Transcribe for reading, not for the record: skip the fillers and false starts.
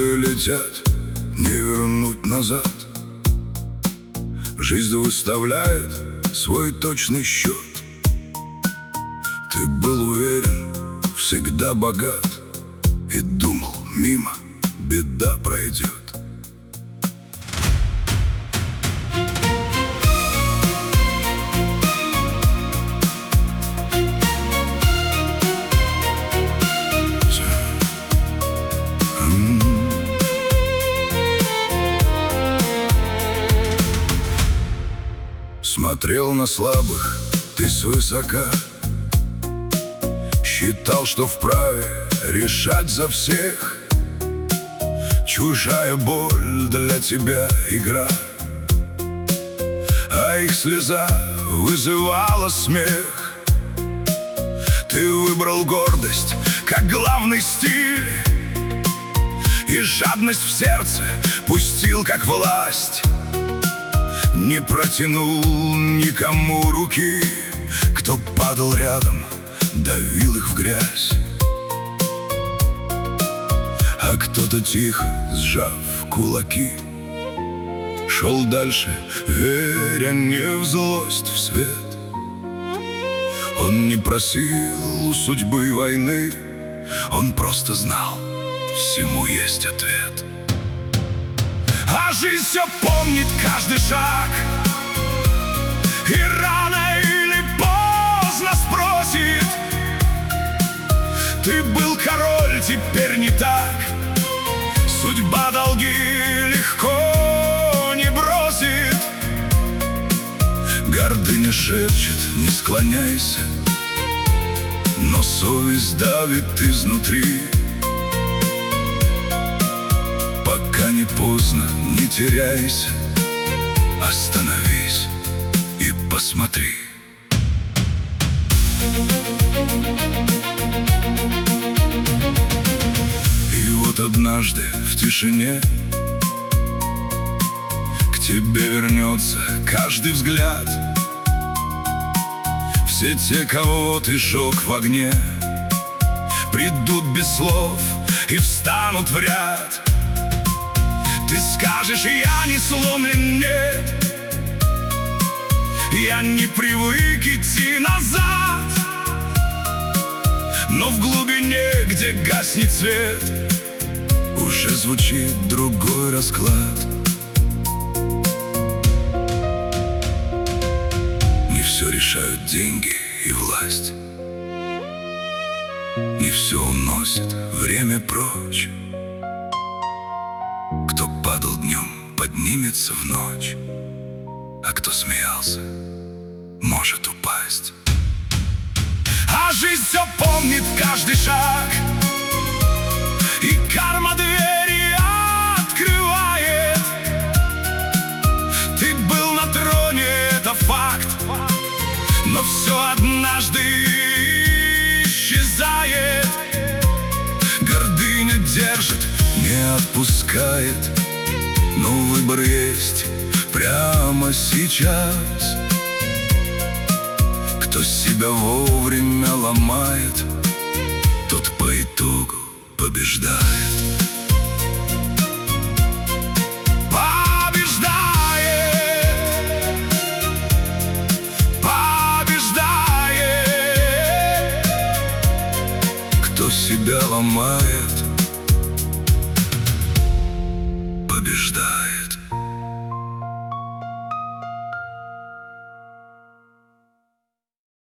Годы летят, не вернуть назад. Жизнь выставляет свой точный счет. Ты был уверен, всегда богат, и думал, мимо беда пройдет. Смотрел на слабых ты свысока, считал, что вправе решать за всех. Чужая боль для тебя игра, а их слеза вызывала смех. Ты выбрал гордость как главный стиль, и жадность в сердце пустил как власть. Не протянул никому руки, кто падал рядом, давил их в грязь. А кто-то тихо, сжав кулаки, шел дальше, веря не в злость, в свет. Он не просил у судьбы войны, он просто знал, всему есть ответ. А жизнь все помнит каждый шаг, и рано или поздно спросит: ты был король, теперь не так. Судьба долги легко не бросит. Гордыня шепчет: не склоняйся, но совесть давит изнутри. Пока не поздно, не теряйся, остановись и посмотри. И вот однажды в тишине к тебе вернется каждый взгляд. Все те, кого ты жег в огне, придут без слов и встанут в ряд. Ты скажешь: я не сломлен, нет, я не привык идти назад. Но в глубине, где гаснет свет, уже звучит другой расклад. Не все решают деньги и власть, не все уносит время прочь. Кто падал днем, поднимется в ночь, а кто смеялся, может упасть. А жизнь все помнит каждый шаг, и карма двери открывает. Ты был на троне, это факт, но все однажды исчезает. Гордыня держит, не отпускает, но выбор есть прямо сейчас. Кто себя вовремя ломает, тот по итогу побеждает. Побеждает, побеждает. Кто себя ломает, побеждает.